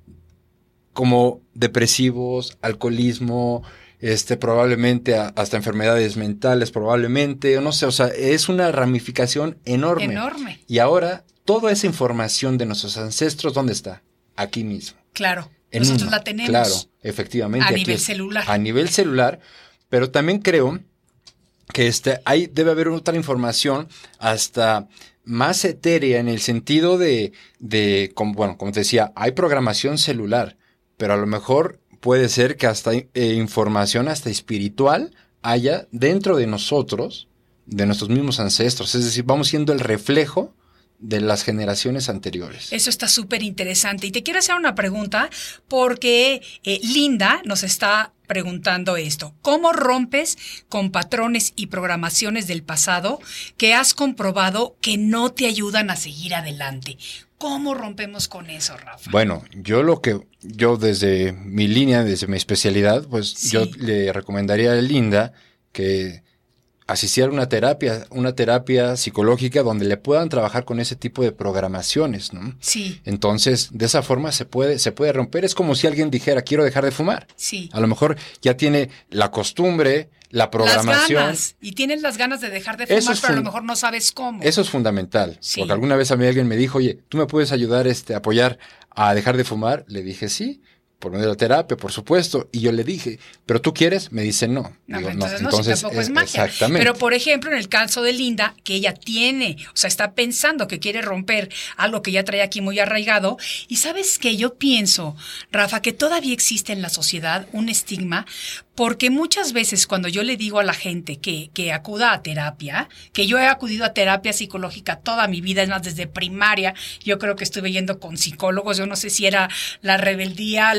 Como depresivos, alcoholismo, este, probablemente a, hasta enfermedades mentales, probablemente, no sé, o sea, es una ramificación enorme. Enorme. Y ahora, toda esa información de nuestros ancestros, ¿dónde está? Aquí mismo. Claro, en nosotros uno. la tenemos. Claro, efectivamente. A aquí nivel es, celular. A nivel celular, pero también creo que este, hay, debe haber otra información hasta más etérea en el sentido de, de como, bueno, como te decía, hay programación celular, pero a lo mejor puede ser que hasta eh, información hasta espiritual haya dentro de nosotros, de nuestros mismos ancestros. Es decir, vamos siendo el reflejo de las generaciones anteriores. Eso está súper interesante. Y te quiero hacer una pregunta porque eh, Linda nos está preguntando esto. ¿Cómo rompes con patrones y programaciones del pasado que has comprobado que no te ayudan a seguir adelante? ¿Cómo rompemos con eso, Rafa? Bueno, yo lo que, yo desde mi línea, desde mi especialidad, pues sí. Yo le recomendaría a Linda que asistiera a una terapia, una terapia psicológica donde le puedan trabajar con ese tipo de programaciones, ¿no? Sí. Entonces, de esa forma se puede, se puede romper. Es como si alguien dijera, quiero dejar de fumar. Sí. A lo mejor ya tiene la costumbre, la programación. Las ganas. Y tienes las ganas de dejar de fumar, es pero fun- a lo mejor no sabes cómo. Eso es fundamental. Sí. Porque alguna vez a mí alguien me dijo, oye, ¿tú me puedes ayudar, este, apoyar a dejar de fumar? Le dije, sí. Por medio de la terapia, por supuesto. Y yo le dije, ¿pero tú quieres? Me dice, no. No, Digo, entonces no, entonces sí, tampoco es, es magia. Exactamente. Pero, por ejemplo, en el caso de Linda, que ella tiene, o sea, está pensando que quiere romper algo que ya trae aquí muy arraigado. Y ¿sabes qué? Yo pienso, Rafa, que todavía existe en la sociedad un estigma, porque muchas veces cuando yo le digo a la gente que, que acuda a terapia, que yo he acudido a terapia psicológica toda mi vida, es más, desde primaria, yo creo que estuve yendo con psicólogos, yo no sé si era la rebeldía, la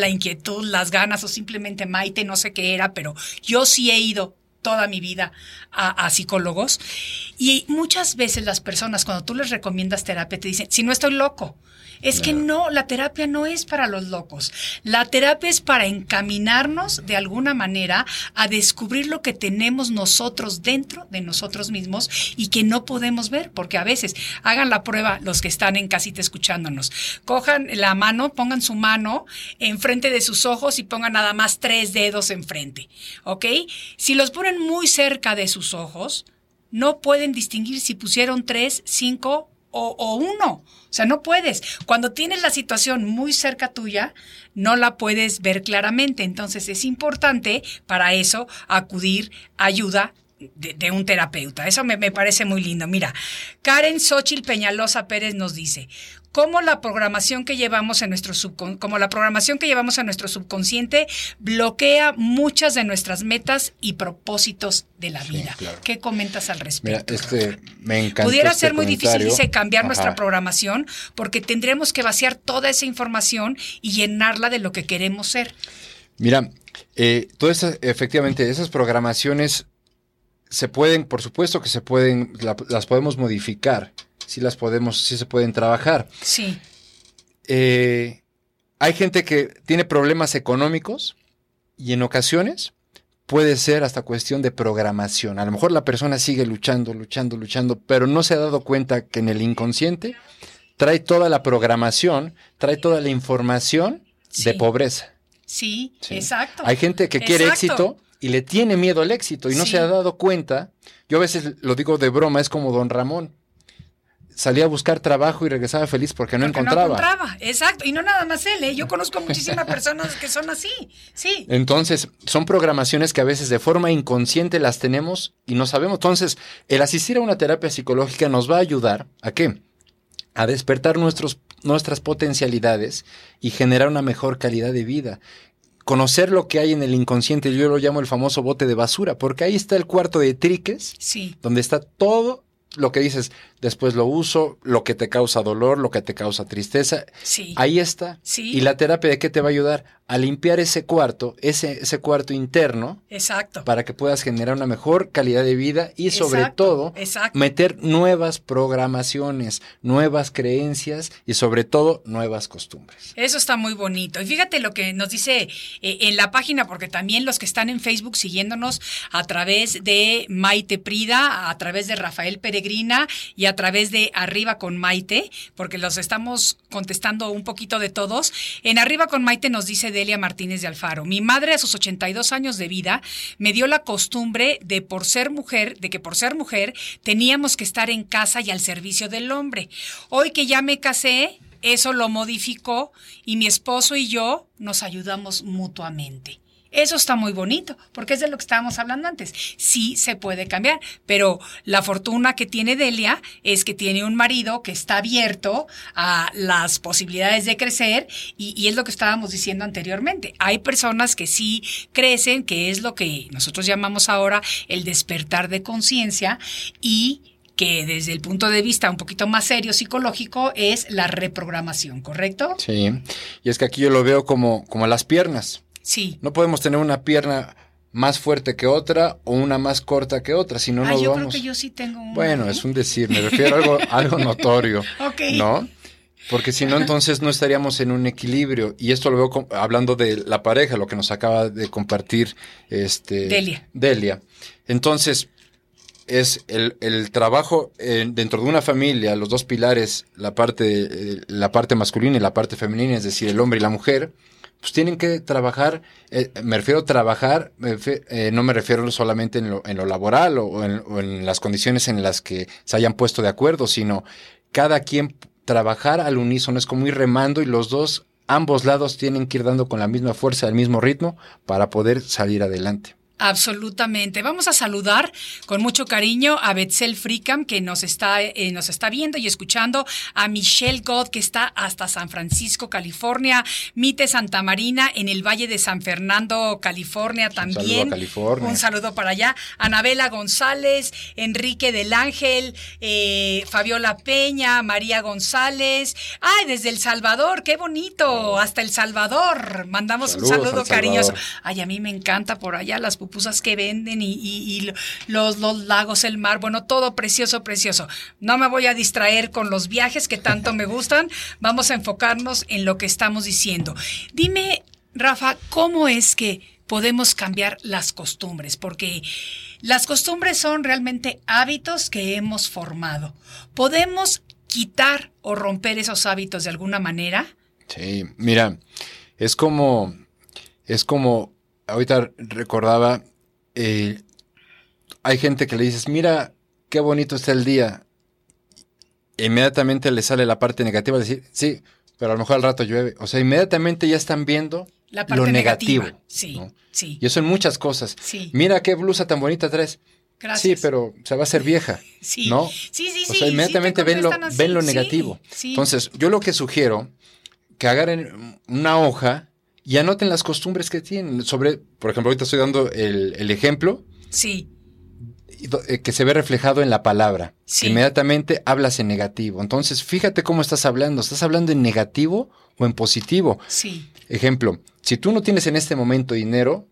inquietud, las ganas o simplemente Maite, no sé qué era, pero yo sí he ido toda mi vida a, a psicólogos y muchas veces las personas cuando tú les recomiendas terapia te dicen, si no estoy loco. Es que no, la terapia no es para los locos. La terapia es para encaminarnos de alguna manera a descubrir lo que tenemos nosotros dentro de nosotros mismos y que no podemos ver, porque a veces hagan la prueba los que están en casita escuchándonos. Cojan la mano, pongan su mano enfrente de sus ojos y pongan nada más tres dedos enfrente, ¿ok? Si los ponen muy cerca de sus ojos, no pueden distinguir si pusieron tres, cinco o, o uno. O sea, no puedes. Cuando tienes la situación muy cerca tuya, no la puedes ver claramente. Entonces es importante para eso acudir a ayuda de, de un terapeuta. Eso me, me parece muy lindo. Mira, Karen Xochitl Peñalosa Pérez nos dice, cómo la programación que llevamos en nuestro subcon- como la programación que llevamos en nuestro subconsciente bloquea muchas de nuestras metas y propósitos de la vida. Sí, claro. ¿Qué comentas al respecto? Mira, este me encanta. Pudiera este ser muy difícil, dice, cambiar Ajá. nuestra programación porque tendremos que vaciar toda esa información y llenarla de lo que queremos ser. Mira, eh, todas esas, efectivamente, esas programaciones se pueden, por supuesto que se pueden, la, las podemos modificar. Sí las podemos, sí se pueden trabajar. Sí. Eh, hay gente que tiene problemas económicos y en ocasiones puede ser hasta cuestión de programación. A lo mejor la persona sigue luchando, luchando, luchando, pero no se ha dado cuenta que en el inconsciente trae toda la programación, trae toda la información sí. de pobreza. Sí, sí, exacto. Hay gente que quiere exacto. éxito y le tiene miedo al éxito y no sí. se ha dado cuenta. Yo a veces lo digo de broma, es como don Ramón. Salía a buscar trabajo y regresaba feliz porque no porque encontraba. no encontraba, exacto. Y no nada más él, ¿eh? Yo conozco muchísimas personas que son así, sí. Entonces, son programaciones que a veces de forma inconsciente las tenemos y no sabemos. Entonces, el asistir a una terapia psicológica nos va a ayudar, ¿a qué? A despertar nuestros, nuestras potencialidades y generar una mejor calidad de vida. Conocer lo que hay en el inconsciente, yo lo llamo el famoso bote de basura, porque ahí está el cuarto de triques, sí. donde está todo lo que dices, después lo uso, lo que te causa dolor, lo que te causa tristeza. Sí. Ahí está. Sí. ¿Y la terapia de qué te va a ayudar? A limpiar ese cuarto, ese, ese cuarto interno. Exacto. Para que puedas generar una mejor calidad de vida y sobre exacto, todo exacto. meter nuevas programaciones, nuevas creencias y sobre todo nuevas costumbres. Eso está muy bonito. Y fíjate lo que nos dice eh, en la página, porque también los que están en Facebook siguiéndonos a través de Maite Prida, a través de Rafael Peregrina y a través de Arriba con Maite, porque los estamos contestando un poquito de todos. En Arriba con Maite nos dice Delia Martínez de Alfaro, mi madre a sus ochenta y dos años de vida me dio la costumbre de por ser mujer, de que por ser mujer teníamos que estar en casa y al servicio del hombre. Hoy que ya me casé, eso lo modificó y mi esposo y yo nos ayudamos mutuamente. Eso está muy bonito, porque es de lo que estábamos hablando antes. Sí se puede cambiar, pero la fortuna que tiene Delia es que tiene un marido que está abierto a las posibilidades de crecer y, y es lo que estábamos diciendo anteriormente. Hay personas que sí crecen, que es lo que nosotros llamamos ahora el despertar de conciencia y que desde el punto de vista un poquito más serio psicológico es la reprogramación, ¿correcto? Sí, y es que aquí yo lo veo como, como las piernas. Sí. No podemos tener una pierna más fuerte que otra o una más corta que otra, si no ah, nos yo vamos. creo que yo sí tengo una. Bueno, es un decir, me refiero a algo, algo notorio, okay. ¿no? Porque si no, entonces no estaríamos en un equilibrio. Y esto lo veo com- hablando de la pareja, lo que nos acaba de compartir este Delia. Delia. Entonces, es el, el trabajo eh, dentro de una familia, los dos pilares, la parte, eh, la parte masculina y la parte femenina, es decir, el hombre y la mujer, pues tienen que trabajar, eh, me refiero a trabajar, me refiero, eh, no me refiero solamente en lo, en lo laboral o en, o en las condiciones en las que se hayan puesto de acuerdo, sino cada quien trabajar al unísono, es como ir remando y los dos, ambos lados tienen que ir dando con la misma fuerza, el mismo ritmo para poder salir adelante. Absolutamente. Vamos a saludar con mucho cariño a Betzel Fricam, que nos está, eh, nos está viendo y escuchando, a Michelle God, que está hasta San Francisco, California, Mite Santa Marina, en el Valle de San Fernando, California también. Un saludo a California. Un saludo para allá. Anabela González, Enrique del Ángel, eh, Fabiola Peña, María González. ¡Ay, desde El Salvador! ¡Qué bonito! Hasta El Salvador. Mandamos Saludos un saludo cariñoso. Ay, a mí me encanta por allá las pupusas que venden y, y, y los, los lagos, el mar, bueno, todo precioso, precioso. No me voy a distraer con los viajes que tanto me gustan, vamos a enfocarnos en lo que estamos diciendo. Dime, Rafa, ¿cómo es que podemos cambiar las costumbres? Porque las costumbres son realmente hábitos que hemos formado. ¿Podemos quitar o romper esos hábitos de alguna manera? Sí, mira, es como, es como, ahorita recordaba, eh, hay gente que le dices, mira, qué bonito está el día. E inmediatamente le sale la parte negativa de decir, sí, pero a lo mejor al rato llueve. O sea, inmediatamente ya están viendo la parte lo negativo. Negativa. Sí, ¿no? sí. Y eso en muchas cosas. Sí. Mira qué blusa tan bonita traes. Gracias. Sí, pero se va a hacer vieja. Sí. ¿No? Sí, sí, sí. O sea, inmediatamente sí ven, lo, así. ven lo Sí, negativo. sí. Entonces, yo lo que sugiero, que agarren una hoja y anoten las costumbres que tienen. Sobre, por ejemplo, ahorita estoy dando el, el ejemplo. Sí. Que se ve reflejado en la palabra. Sí. Inmediatamente hablas en negativo. Entonces, fíjate cómo estás hablando. ¿Estás hablando en negativo o en positivo? Sí. Ejemplo, si tú no tienes en este momento dinero,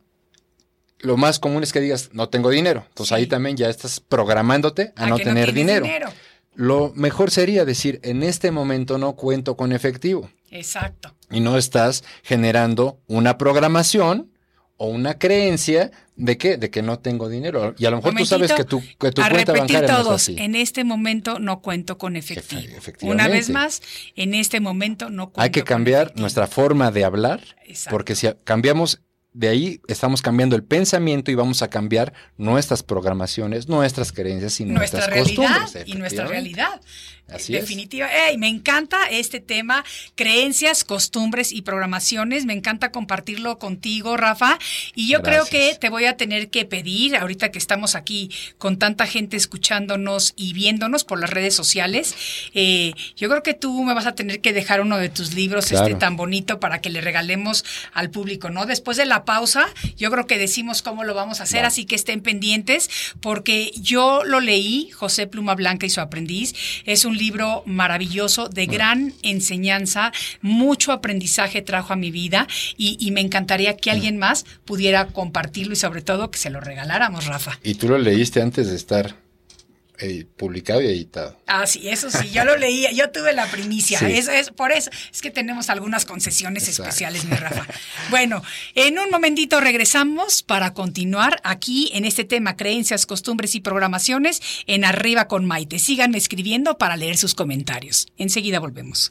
lo más común es que digas, no tengo dinero. Entonces, sí. ahí también ya estás programándote a, a no tener no dinero. dinero. Lo mejor sería decir, en este momento no cuento con efectivo. Exacto. Y no estás generando una programación o una creencia de que, de que no tengo dinero. Y a lo mejor Momentito, tú sabes que tu, que tu a cuenta bancaria todos, no es así. En este momento no cuento con efectivo. Efe, Una vez más, en este momento no cuento Hay que cambiar con nuestra forma de hablar, Exacto. porque si cambiamos de ahí, estamos cambiando el pensamiento y vamos a cambiar nuestras programaciones, nuestras creencias y nuestra nuestras realidad costumbres. Y nuestra realidad. Así Definitiva. Es. Ey, me encanta este tema, creencias, costumbres y programaciones. Me encanta compartirlo contigo, Rafa. Y yo Gracias. creo que te voy a tener que pedir, ahorita que estamos aquí con tanta gente escuchándonos y viéndonos por las redes sociales, eh, yo creo que tú me vas a tener que dejar uno de tus libros claro. este tan bonito para que le regalemos al público, ¿no? Después de la pausa, yo creo que decimos cómo lo vamos a hacer, vale. así que estén pendientes, porque yo lo leí, José Pluma Blanca y su aprendiz. Es un libro maravilloso, de gran enseñanza, mucho aprendizaje trajo a mi vida y, y me encantaría que alguien más pudiera compartirlo y sobre todo que se lo regaláramos, Rafa. Y tú lo leíste antes de estar eh, publicado y editado. Ah, sí, eso sí, yo lo leía, yo tuve la primicia, sí. eso es por eso, es que tenemos algunas concesiones Exacto. especiales, mi Rafa. Bueno, en un momentito regresamos para continuar aquí en este tema, creencias, costumbres y programaciones, en Arriba con Maite. Síganme escribiendo para leer sus comentarios. Enseguida volvemos.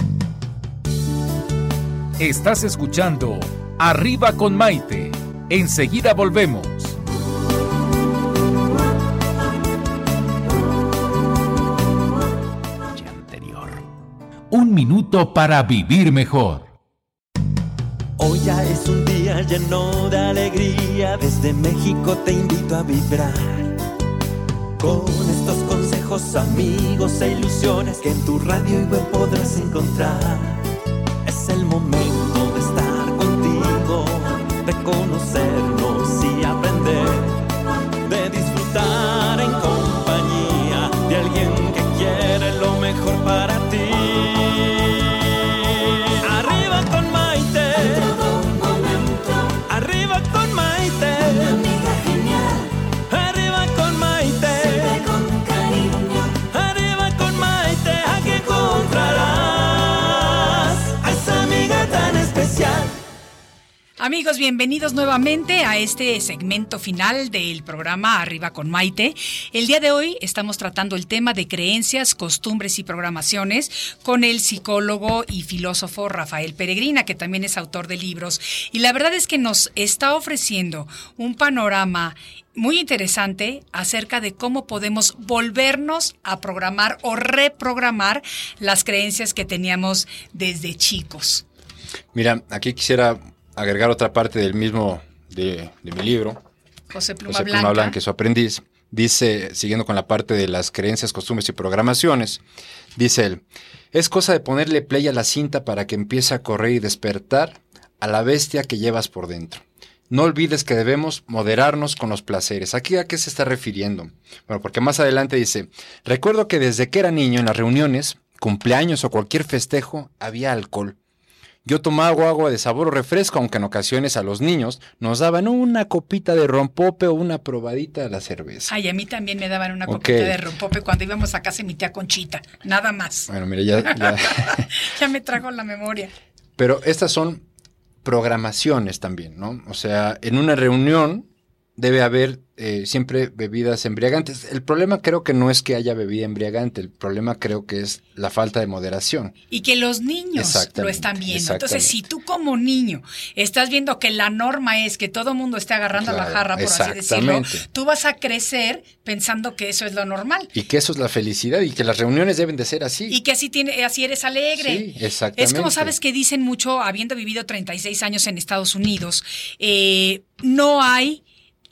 Estás escuchando Arriba con Maite. Enseguida volvemos. Un minuto para vivir mejor. Hoy ya es un día lleno de alegría. Desde México te invito a vibrar con estos consejos, amigos e ilusiones que en tu radio y web podrás encontrar. Es el momento de estar contigo, de conocernos y aprender, de disfrutar en compañía de alguien que quiere lo mejor para ti. Amigos, bienvenidos nuevamente a este segmento final del programa Arriba con Maite. El día de hoy estamos tratando el tema de creencias, costumbres y programaciones con el psicólogo y filósofo Rafael Peregrina, que también es autor de libros. Y la verdad es que nos está ofreciendo un panorama muy interesante acerca de cómo podemos volvernos a programar o reprogramar las creencias que teníamos desde chicos. Mira, aquí quisiera agregar otra parte del mismo, de, de mi libro, José Pluma José Blanca. Pluma Blanca, su aprendiz, dice, siguiendo con la parte de las creencias, costumbres y programaciones, dice él, es cosa de ponerle play a la cinta para que empiece a correr y despertar a la bestia que llevas por dentro. No olvides que debemos moderarnos con los placeres. ¿Aquí a qué se está refiriendo? Bueno, porque más adelante dice, recuerdo que desde que era niño en las reuniones, cumpleaños o cualquier festejo, había alcohol. Yo tomaba agua de sabor o refresco, aunque en ocasiones a los niños nos daban una copita de rompope o una probadita de la cerveza. Ay, a mí también me daban una Ok. copita de rompope cuando íbamos a casa de mi tía Conchita, nada más. Bueno, mira, ya... ya. Ya me trajo la memoria. Pero estas son programaciones también, ¿no? O sea, en una reunión debe haber eh, siempre bebidas embriagantes. El problema creo que no es que haya bebida embriagante, el problema creo que es la falta de moderación. Y que los niños lo están viendo. Entonces, si exactamente. tú como niño estás viendo que la norma es que todo mundo esté agarrando Claro, la jarra, por así decirlo, exactamente. tú vas a crecer pensando que eso es lo normal. Y que eso es la felicidad y que las reuniones deben de ser así. Y que así tiene, así eres alegre. Sí, exactamente. Es como sabes que dicen mucho, habiendo vivido treinta y seis años en Estados Unidos, eh, no hay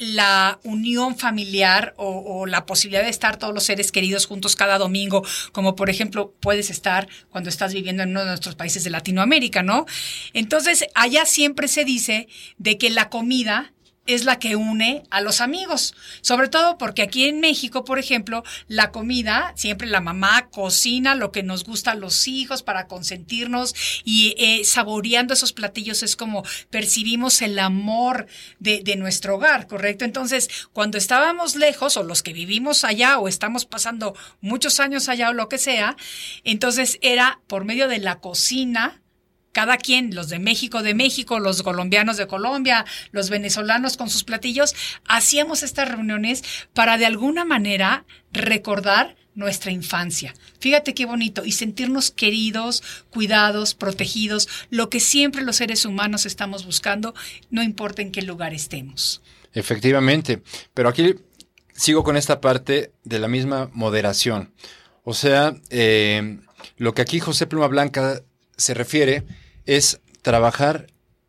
la unión familiar o, o la posibilidad de estar todos los seres queridos juntos cada domingo, como por ejemplo puedes estar cuando estás viviendo en uno de nuestros países de Latinoamérica, ¿no? Entonces, allá siempre se dice de que la comida es la que une a los amigos, sobre todo porque aquí en México, por ejemplo, la comida, siempre la mamá cocina lo que nos gusta a los hijos para consentirnos y eh, saboreando esos platillos es como percibimos el amor de, de nuestro hogar, ¿correcto? Entonces, cuando estábamos lejos o los que vivimos allá o estamos pasando muchos años allá o lo que sea, entonces era por medio de la cocina. Cada quien, los de México de México, los colombianos de Colombia, los venezolanos con sus platillos, hacíamos estas reuniones para de alguna manera recordar nuestra infancia. Fíjate qué bonito. Y sentirnos queridos, cuidados, protegidos, lo que siempre los seres humanos estamos buscando, no importa en qué lugar estemos. Efectivamente, pero aquí sigo con esta parte de la misma moderación. O sea, eh, lo que aquí José Pluma Blanca se refiere es trabajar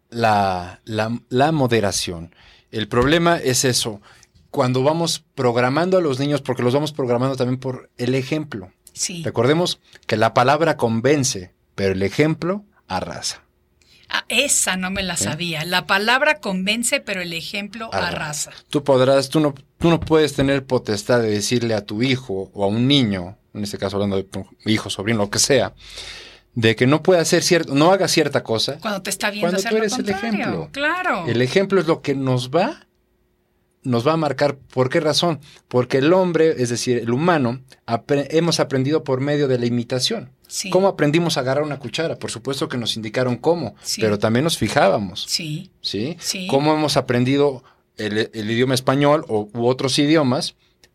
la, la, la moderación. El problema es eso, cuando vamos programando a los niños, porque los vamos programando también por el ejemplo. Sí. Recordemos que la palabra convence, pero el ejemplo arrasa. Ah, esa no me la sabía. La palabra convence, pero el ejemplo arrasa. Tú podrás, tú no, tú no puedes tener potestad de decirle a tu hijo o a un niño, en este caso hablando de tu hijo, sobrino, lo que sea, de que no puede hacer cierto, no haga cierta cosa. Cuando te está viendo Cuando hacer tú lo eres el contrario. ejemplo. Claro. El ejemplo es lo que nos va, nos va a marcar. ¿Por qué razón? Porque el hombre, es decir, el humano, apre- hemos aprendido por medio de la imitación. Sí. ¿Cómo aprendimos a agarrar una cuchara? Por supuesto que nos indicaron cómo, Sí. pero también nos fijábamos. Sí. ¿Sí? Sí. ¿Cómo hemos aprendido el, el idioma español o, u otros idiomas?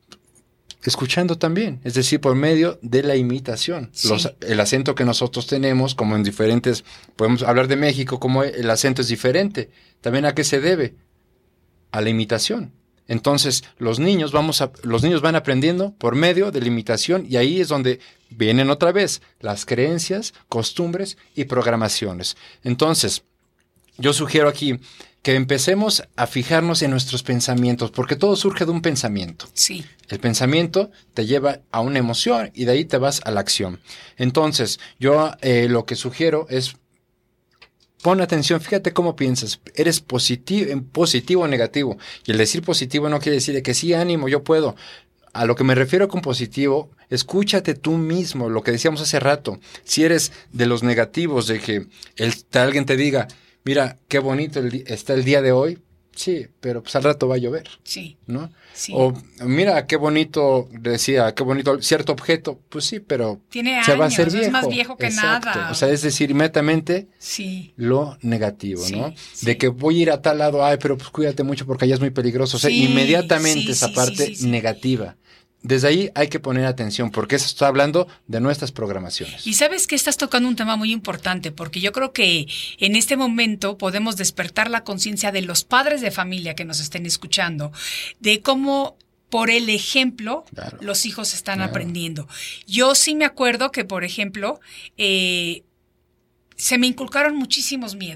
Escuchando también, es decir, por medio de la imitación. Sí. Los, el acento que nosotros tenemos, como en diferentes, podemos hablar de México, como el acento es diferente. ¿También a qué se debe? A la imitación. Entonces, los niños, vamos a, los niños van aprendiendo por medio de la imitación y ahí es donde vienen otra vez las creencias, costumbres y programaciones. Entonces, yo sugiero aquí que empecemos a fijarnos en nuestros pensamientos, porque todo surge de un pensamiento. Sí. El pensamiento te lleva a una emoción y de ahí te vas a la acción. Entonces, yo eh, lo que sugiero es pon atención, fíjate cómo piensas. ¿Eres positivo, positivo o negativo? Y el decir positivo no quiere decir de que sí, ánimo, yo puedo. A lo que me refiero con positivo, escúchate tú mismo, lo que decíamos hace rato. Si eres de los negativos, de que el, alguien te diga, mira, qué bonito el, está el día de hoy. Sí, pero pues al rato va a llover, Sí. ¿no? Sí. O mira, qué bonito, decía, qué bonito cierto objeto. Pues sí, pero Tiene se años, va a hacer viejo. es más viejo que Exacto. nada. O sea, es decir, inmediatamente Sí. lo negativo, Sí, ¿no? sí. De que voy a ir a tal lado, ay, pero pues cuídate mucho porque allá es muy peligroso. O sea, Sí, inmediatamente sí, esa sí, parte sí, sí, sí. negativa. Desde ahí hay que poner atención porque eso está hablando de nuestras programaciones. Y sabes que estás tocando un tema muy importante, porque yo creo que en este momento podemos despertar la conciencia de los padres de familia que nos estén escuchando, de cómo por el ejemplo Claro. los hijos están Claro. aprendiendo. Yo sí me acuerdo que, por ejemplo, eh, se me inculcaron muchísimos miedos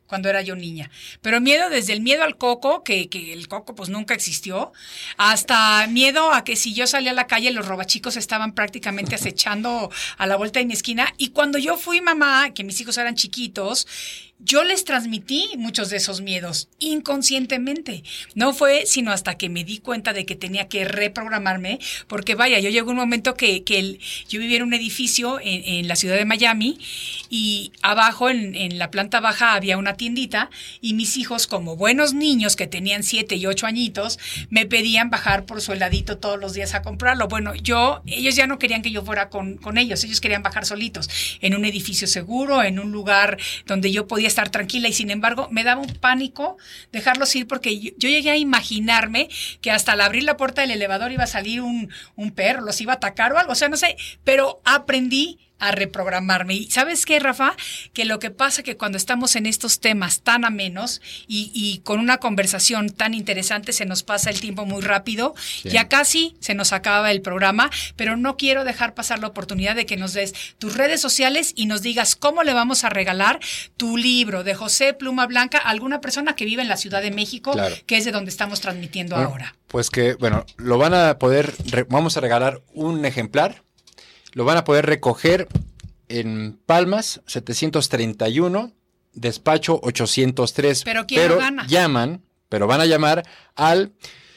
cuando era yo niña. Pero miedo desde el miedo al coco, que, que el coco pues nunca existió, hasta miedo a que si yo salía a la calle los robachicos estaban prácticamente acechando a la vuelta de mi esquina. Y cuando yo fui mamá, que mis hijos eran chiquitos, yo les transmití muchos de esos miedos inconscientemente. No fue sino hasta que me di cuenta de que tenía que reprogramarme, porque vaya, yo llegó un momento que, que el, yo vivía en un edificio en, en la ciudad de Miami y abajo en, en la planta baja había una tiendita y mis hijos, como buenos niños que tenían siete y ocho añitos, me pedían bajar por su heladito todos los días a comprarlo. Bueno, yo, ellos ya no querían que yo fuera con, con ellos, ellos querían bajar solitos, en un edificio seguro, en un lugar donde yo podía estar tranquila, y sin embargo me daba un pánico dejarlos ir, porque yo, yo llegué a imaginarme que hasta al abrir la puerta del elevador iba a salir un, un perro, los iba a atacar o algo, o sea, no sé, pero aprendí a reprogramarme. Y ¿sabes qué, Rafa? Que lo que pasa que cuando estamos en estos temas tan amenos y, y con una conversación tan interesante, se nos pasa el tiempo muy rápido. Sí. Ya casi se nos acaba el programa, pero no quiero dejar pasar la oportunidad de que nos des tus redes sociales y nos digas cómo le vamos a regalar tu libro de José Pluma Blanca a alguna persona que vive en la Ciudad de México, claro, que es de donde estamos transmitiendo bueno, ahora. Pues que, bueno, lo van a poder, re, vamos a regalar un ejemplar. Lo van a poder recoger en Palmas, setecientos treinta y uno, despacho ochocientos tres. Pero ¿quién pero lo gana? Llaman, pero van a llamar al...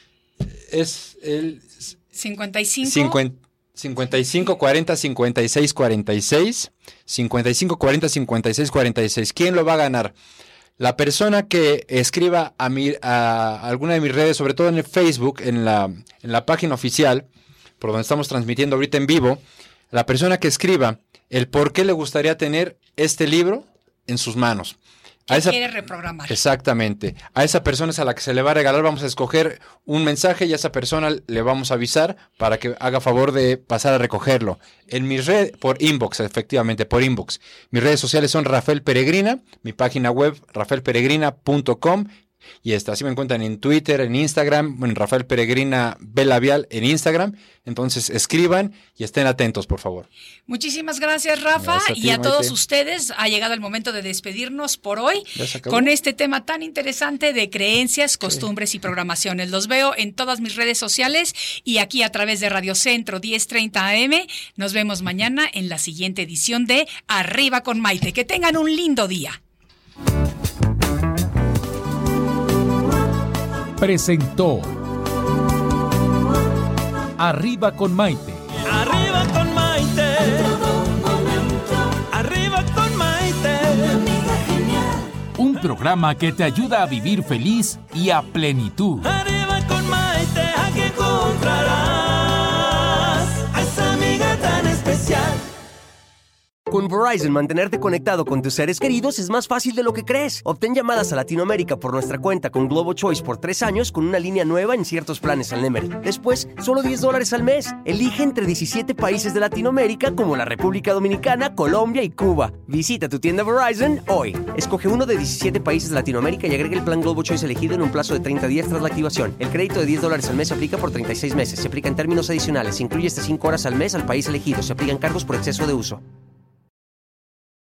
Es el... cincuenta y cinco. cincuenta y cinco, cuarenta, cincuenta y seis, cuarenta y seis. cincuenta y cinco, cuarenta, cincuenta y seis, cuarenta y seis. ¿Quién lo va a ganar? La persona que escriba a, mi, a alguna de mis redes, sobre todo en el Facebook, en la, en la página oficial, por donde estamos transmitiendo ahorita en vivo, la persona que escriba el por qué le gustaría tener este libro en sus manos. A esa, quiere reprogramar. Exactamente. A esa persona es a la que se le va a regalar, vamos a escoger un mensaje y a esa persona le vamos a avisar para que haga favor de pasar a recogerlo. En mis redes, por inbox, efectivamente, por inbox. Mis redes sociales son Rafael Peregrina, mi página web rafael peregrina punto com. Y esta, así me encuentran en Twitter, en Instagram, en Rafael Peregrina B Labial en Instagram. Entonces escriban y estén atentos, por favor. Muchísimas gracias, Rafa. Gracias a ti, y a Maite. Todos ustedes, ha llegado el momento de despedirnos por hoy con este tema tan interesante de creencias, costumbres sí. y programaciones. Los veo en todas mis redes sociales y aquí a través de Radio Centro diez treinta A M. Nos vemos mañana en la siguiente edición de Arriba con Maite. Que tengan un lindo día. Presentó Arriba con Maite. Arriba con Maite. Arriba con Maite. Un programa que te ayuda a vivir feliz y a plenitud. Arriba con Maite, aquí encontrarás a esa amiga tan especial. Con Verizon, mantenerte conectado con tus seres queridos es más fácil de lo que crees. Obtén llamadas a Latinoamérica por nuestra cuenta con Globo Choice por tres años con una línea nueva en ciertos planes al Nemery. Después, solo diez dólares al mes. Elige entre diecisiete países de Latinoamérica como la República Dominicana, Colombia y Cuba. Visita tu tienda Verizon hoy. Escoge uno de diecisiete países de Latinoamérica y agrega el plan Globo Choice elegido en un plazo de treinta días tras la activación. El crédito de diez dólares al mes se aplica por treinta y seis meses. Se aplica en términos adicionales. Se incluye hasta cinco horas al mes al país elegido. Se aplican cargos por exceso de uso.